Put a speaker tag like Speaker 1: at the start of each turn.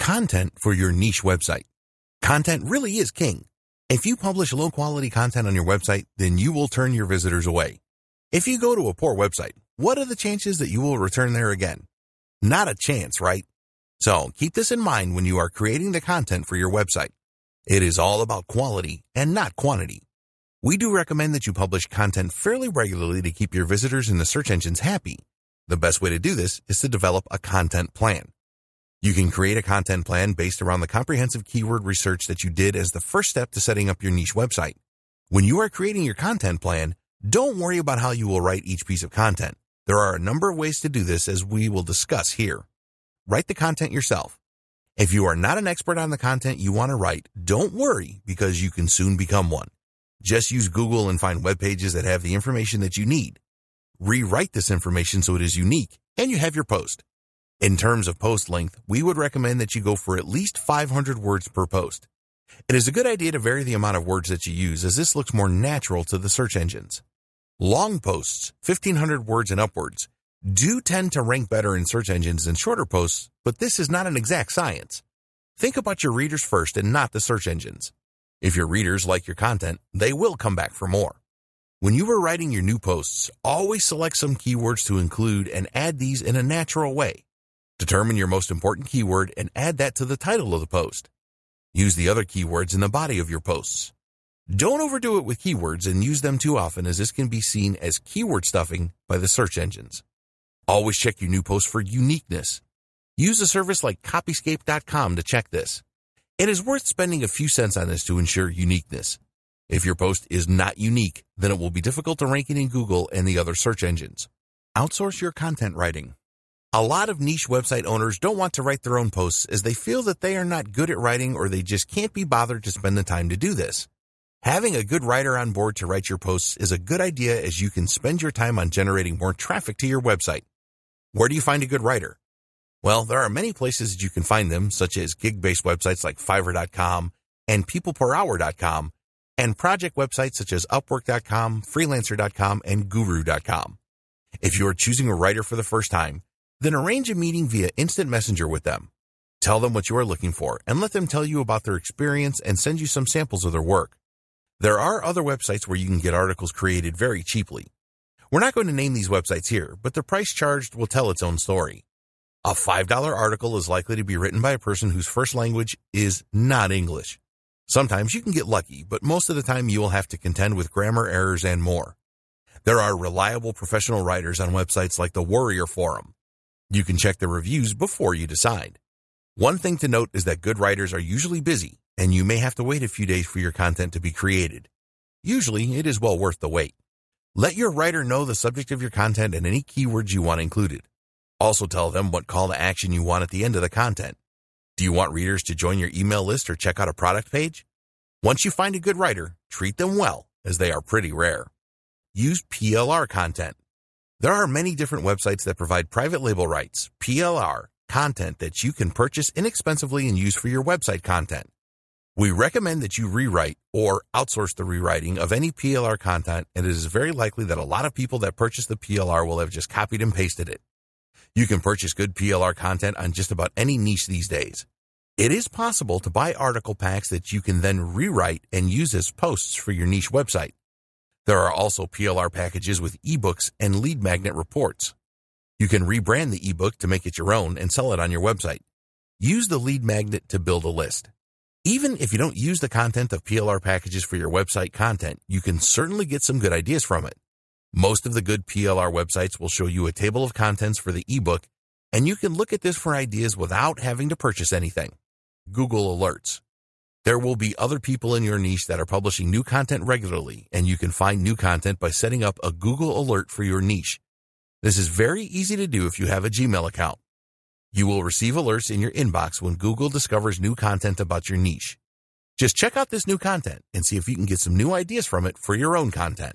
Speaker 1: Content for your niche website. Content really is king. If you publish low-quality content on your website, then you will turn your visitors away. If you go to a poor website, what are the chances that you will return there again? Not a chance, right? So keep this in mind when you are creating the content for your website. It is all about quality and not quantity. We do recommend that you publish content fairly regularly to keep your visitors in the search engines happy. The best way to do this is to develop a content plan. You can create a content plan based around the comprehensive keyword research that you did as the first step to setting up your niche website. When you are creating your content plan, don't worry about how you will write each piece of content. There are a number of ways to do this, as we will discuss here. Write the content yourself. If you are not an expert on the content you want to write, don't worry, because you can soon become one. Just use Google and find web pages that have the information that you need. Rewrite this information so it is unique, and you have your post. In terms of post length, we would recommend that you go for at least 500 words per post. It is a good idea to vary the amount of words that you use, as this looks more natural to the search engines. Long posts, 1,500 words and upwards, do tend to rank better in search engines than shorter posts, but this is not an exact science. Think about your readers first and not the search engines. If your readers like your content, they will come back for more. When you are writing your new posts, always select some keywords to include and add these in a natural way. Determine your most important keyword and add that to the title of the post. Use the other keywords in the body of your posts. Don't overdo it with keywords and use them too often, as this can be seen as keyword stuffing by the search engines. Always check your new post for uniqueness. Use a service like Copyscape.com to check this. It is worth spending a few cents on this to ensure uniqueness. If your post is not unique, then it will be difficult to rank it in Google and the other search engines. Outsource your content writing. A lot of niche website owners don't want to write their own posts, as they feel that they are not good at writing, or they just can't be bothered to spend the time to do this. Having a good writer on board to write your posts is a good idea, as you can spend your time on generating more traffic to your website. Where do you find a good writer? Well, there are many places that you can find them, such as gig-based websites like Fiverr.com and PeoplePerHour.com, and project websites such as Upwork.com, Freelancer.com, and Guru.com. If you are choosing a writer for the first time, then arrange a meeting via instant messenger with them. Tell them what you are looking for and let them tell you about their experience and send you some samples of their work. There are other websites where you can get articles created very cheaply. We're not going to name these websites here, but the price charged will tell its own story. A $5 article is likely to be written by a person whose first language is not English. Sometimes you can get lucky, but most of the time you will have to contend with grammar errors and more. There are reliable professional writers on websites like the Warrior Forum. You can check the reviews before you decide. One thing to note is that good writers are usually busy, and you may have to wait a few days for your content to be created. Usually, it is well worth the wait. Let your writer know the subject of your content and any keywords you want included. Also tell them what call to action you want at the end of the content. Do you want readers to join your email list or check out a product page? Once you find a good writer, treat them well, as they are pretty rare. Use PLR content. There are many different websites that provide private label rights, PLR, content that you can purchase inexpensively and use for your website content. We recommend that you rewrite or outsource the rewriting of any PLR content, and it is very likely that a lot of people that purchase the PLR will have just copied and pasted it. You can purchase good PLR content on just about any niche these days. It is possible to buy article packs that you can then rewrite and use as posts for your niche website. There are also PLR packages with ebooks and lead magnet reports. You can rebrand the ebook to make it your own and sell it on your website. Use the lead magnet to build a list. Even if you don't use the content of PLR packages for your website content, you can certainly get some good ideas from it. Most of the good PLR websites will show you a table of contents for the ebook, and you can look at this for ideas without having to purchase anything. Google Alerts. There will be other people in your niche that are publishing new content regularly, and you can find new content by setting up a Google Alert for your niche. This is very easy to do if you have a Gmail account. You will receive alerts in your inbox when Google discovers new content about your niche. Just check out this new content and see if you can get some new ideas from it for your own content.